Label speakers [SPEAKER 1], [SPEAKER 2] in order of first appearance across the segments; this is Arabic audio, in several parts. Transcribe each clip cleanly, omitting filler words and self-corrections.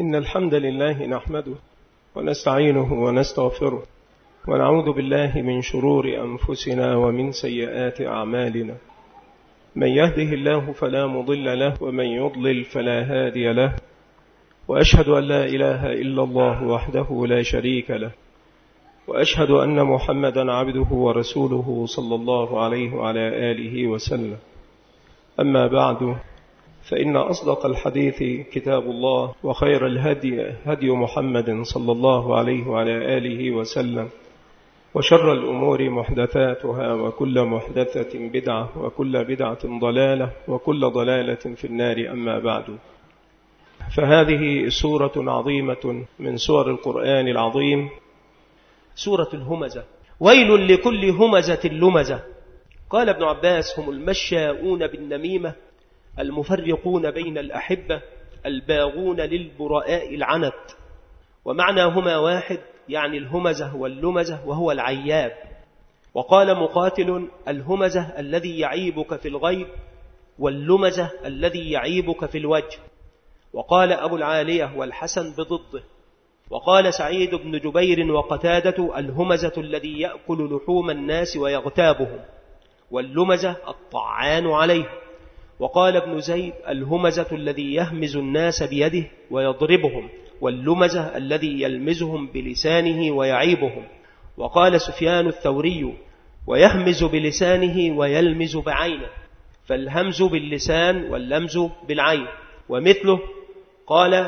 [SPEAKER 1] إن الحمد لله نحمده ونستعينه ونستغفره ونعوذ بالله من شرور أنفسنا ومن سيئات أعمالنا. من يهده الله فلا مضل له ومن يضلل فلا هادي له، وأشهد أن لا إله إلا الله وحده لا شريك له، وأشهد أن محمدا عبده ورسوله صلى الله عليه وعلى آله وسلم. أما بعد، فإن أصدق الحديث كتاب الله، وخير الهدي هدي محمد صلى الله عليه وعلى آله وسلم، وشر الأمور محدثاتها، وكل محدثة بدعة، وكل بدعة ضلالة، وكل ضلالة في النار. أما بعد، فهذه سورة عظيمة من سور القرآن العظيم،
[SPEAKER 2] سورة الهمزة. ويل لكل همزة لمزة. قال ابن عباس: هم المشاؤون بالنميمة، المفرقون بين الأحبة، الباغون للبراء العنت. ومعناهما واحد، يعني الهمزة واللمزة، وهو العياب. وقال مقاتل: الهمزة الذي يعيبك في الغيب، واللمزة الذي يعيبك في الوجه. وقال أبو العالية والحسن بضده. وقال سعيد بن جبير وقتادة: الهمزة الذي يأكل لحوم الناس ويغتابهم، واللمزة الطعان عليه. وقال ابن زيد: الهمزة الذي يهمز الناس بيده ويضربهم، واللمزة الذي يلمزهم بلسانه ويعيبهم. وقال سفيان الثوري: ويهمز بلسانه ويلمز بعينه، فالهمز باللسان واللمز بالعين. ومثله قال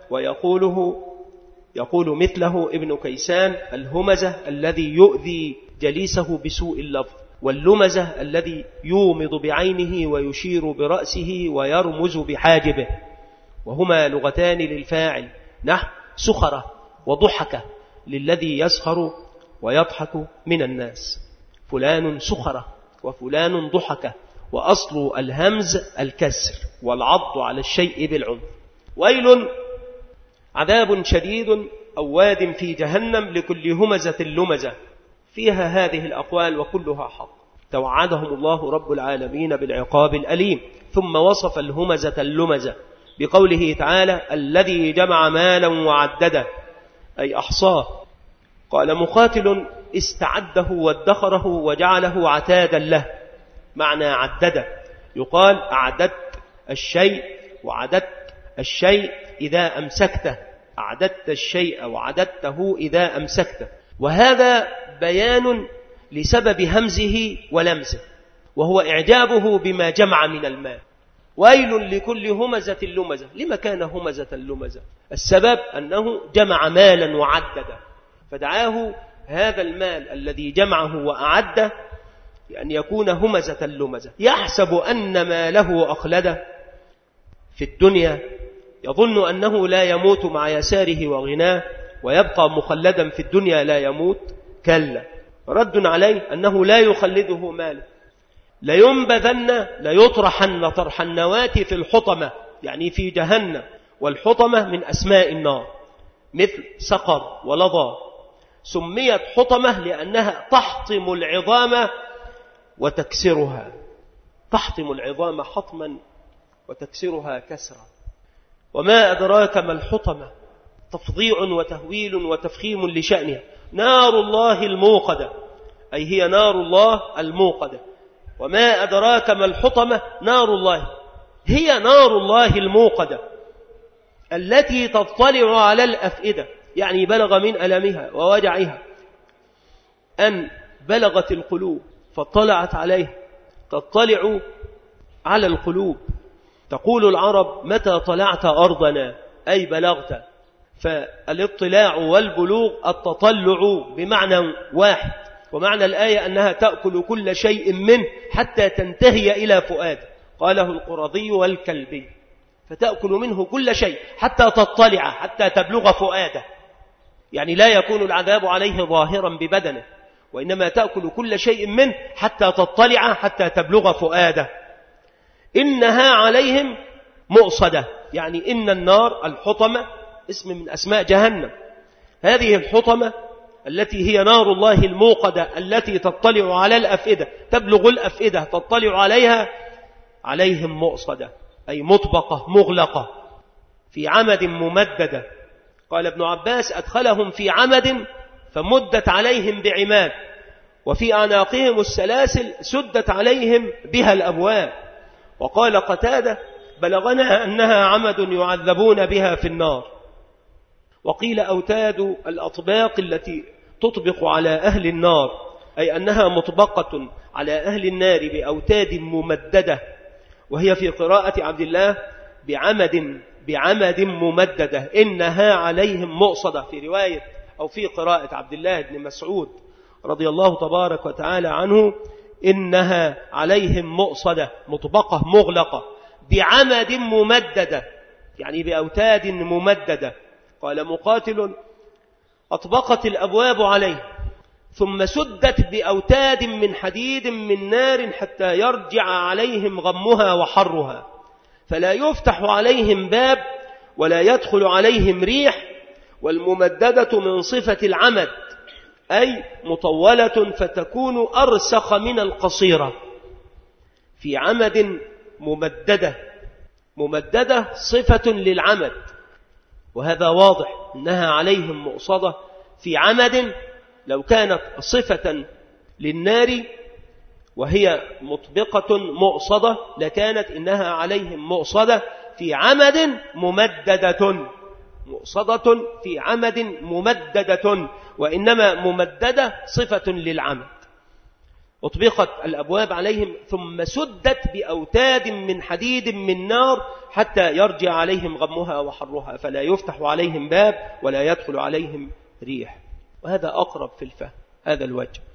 [SPEAKER 2] يقول مثله ابن كيسان: الهمزة الذي يؤذي جليسه بسوء اللفظ، واللمزة الذي يومض بعينه ويشير برأسه ويرمز بحاجبه. وهما لغتان للفاعل، نحو سخرة وضحكة للذي يسخر ويضحك من الناس. فلان سخرة وفلان ضحكة، وأصل الهمز الكسر والعض على الشيء بالعنف. ويل عذاب شديد أو واد في جهنم لكل همزة لمزة. فيها هذه الأقوال وكلها حق. توعدهم الله رب العالمين بالعقاب الأليم. ثم وصف الهمزة اللمزة بقوله تعالى: الذي جمع مالا وعدده، أي أحصاه. قال مقاتل: استعده وادخره وجعله عتادا له. معنى عدده، يقال أعددت الشيء وعددت الشيء إذا أمسكته، أعددت الشيء وعددته إذا أمسكته. وهذا بيان لسبب همزه ولمزه، وهو إعجابه بما جمع من المال. ويل لكل همزة لمزة. لما كان همزة لمزة؟ السبب أنه جمع مالا وعدده، فدعاه هذا المال الذي جمعه وأعده أن يكون همزة لمزة. يحسب أن ماله أخلده في الدنيا، يظن أنه لا يموت مع يساره وغناه ويبقى مخلدا في الدنيا لا يموت. كلا، رد عليه أنه لا يخلده ماله. لينبذن، ليطرحن طرح النواة في الحطمة، يعني في جهنم. والحطمة من أسماء النار، مثل سقر ولظى. سميت حطمة لأنها تحطم العظام وتكسرها، تحطم العظام حطما وتكسرها كسرا. وما أدراك ما الحطمة؟ تفضيع وتهويل وتفخيم لشأنها. نار الله الموقدة، أي هي نار الله الموقدة. وما أدراك ما الحطمة؟ نار الله، هي نار الله الموقدة التي تطلع على الأفئدة، يعني بلغ من ألمها ووجعها أن بلغت القلوب فاطلعت عليها. تطلع على القلوب. تقول العرب: متى طلعت أرضنا، أي بلغت. فالاطلاع والبلوغ التطلع بمعنى واحد. ومعنى الآية أنها تأكل كل شيء منه حتى تنتهي إلى فؤاده. قاله القرظي والكلبي: فتأكل منه كل شيء حتى تطلع، حتى تبلغ فؤاده. يعني لا يكون العذاب عليه ظاهرا ببدنه، وإنما تأكل كل شيء منه حتى تطلع، حتى تبلغ فؤاده. إنها عليهم مؤصدة، يعني إن النار الحطمة اسم من أسماء جهنم. هذه الحطمة التي هي نار الله الموقدة التي تطلع على الأفئدة، تبلغ الأفئدة، تطلع عليها، عليهم مؤصدة، أي مطبقة مغلقة في عمد ممددة. قال ابن عباس أدخلهم في عمد فمدت عليهم بعماد، وفي أعناقهم السلاسل سدت عليهم بها الأبواب. وقال قتادة بلغنا أنها عمد يعذبون بها في النار. وقيل أوتاد الأطباق التي تطبق على أهل النار، أي أنها مطبقة على أهل النار بأوتاد ممددة، وهي في قراءة عبد الله بعمد ممددة إنها عليهم مؤصدة، في رواية أو في قراءة عبد الله بن مسعود رضي الله تبارك وتعالى عنه إنها عليهم مؤصدة، مطبقة مغلقة بعمد ممددة، يعني بأوتاد ممددة. قال مقاتل أطبقت الأبواب عليه ثم سدت بأوتاد من حديد من نار حتى يرجع عليهم غمها وحرها، فلا يفتح عليهم باب ولا يدخل عليهم ريح. والممددة من صفة العمد، أي مطولة فتكون أرسخ من القصيرة. في عمد ممددة صفة للعمد، وهذا واضح أنها عليهم مؤصدة في عمد. لو كانت صفة للنار وهي مطبقة مؤصدة لكانت إنها عليهم مؤصدة في عمد ممددة، مؤصدة في عمد ممددة، وإنما ممددة صفة للعمد. أطبقت الأبواب عليهم ثم سدت بأوتاد من حديد من نار حتى يرجع عليهم غمها وحرها، فلا يفتح عليهم باب ولا يدخل عليهم ريح. وهذا أقرب في الفهم، هذا الوجه.